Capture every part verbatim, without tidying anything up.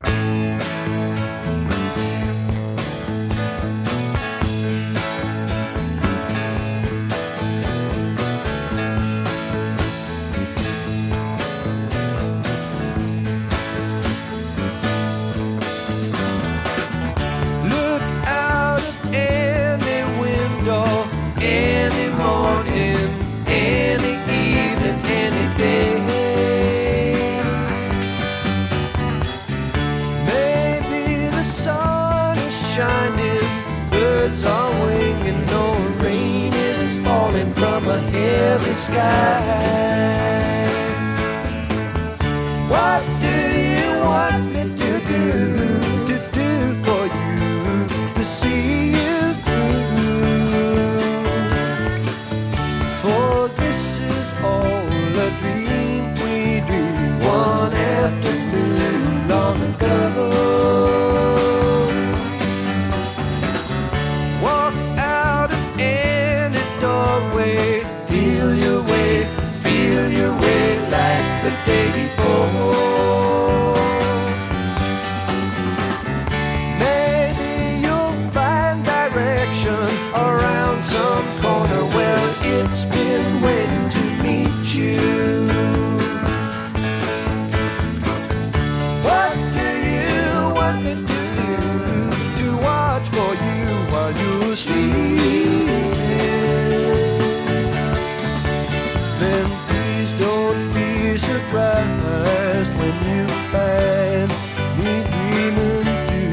From a heavy sky. What do you want me to do, to do for you, to see you through? For this is all a dream we dreamed one afternoon long ago. Walk out of any doorway, feel your way, feel your way like the day before. Maybe you'll find direction around some corner where it's been waiting to meet you. What do you want me to do, to watch for you while you're sleeping? Then please don't be surprised when you find me dreaming too.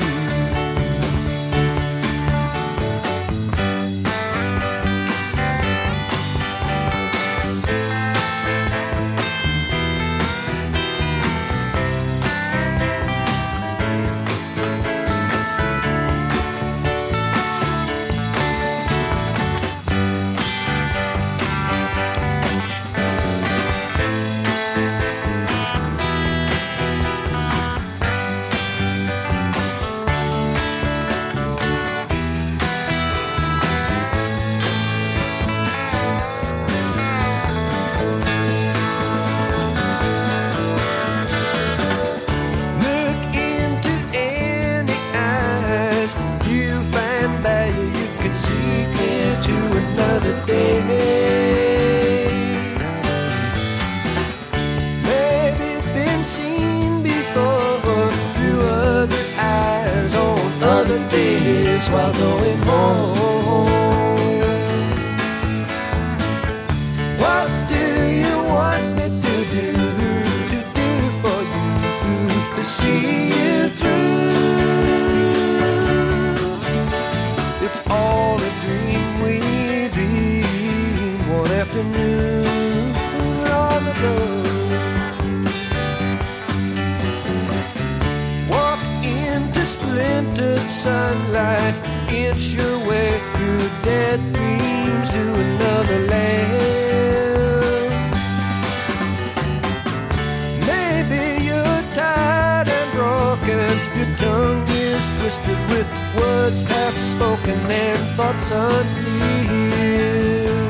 While going home, what do you want me to do, to do for you, to see you through? It's all a dream we dreamed one afternoon long ago. Splintered sunlight, inch your way through dead dreams to another land. Maybe you're tired and broken, your tongue is twisted with words half spoken and thoughts unclear.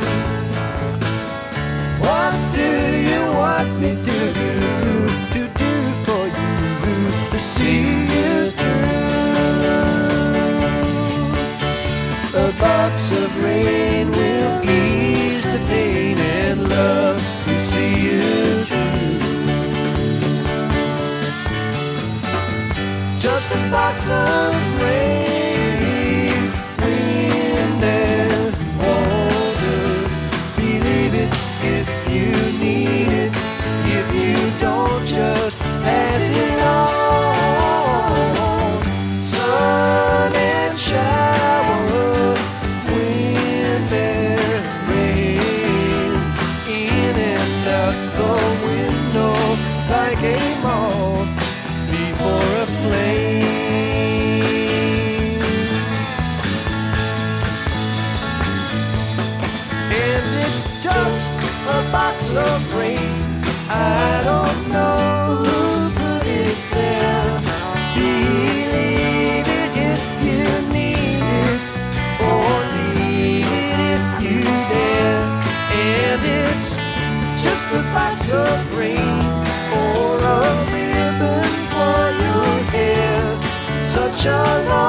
What do you want me to do, to do for you, to see you through? A box of rain will ease the pain, and love will see you through. Just a box of rain, wind and water. Believe it if you need it, if you don't just pass it on. Sun and shower, wind and rain, in and out the window like a moth before a flame. Shalom.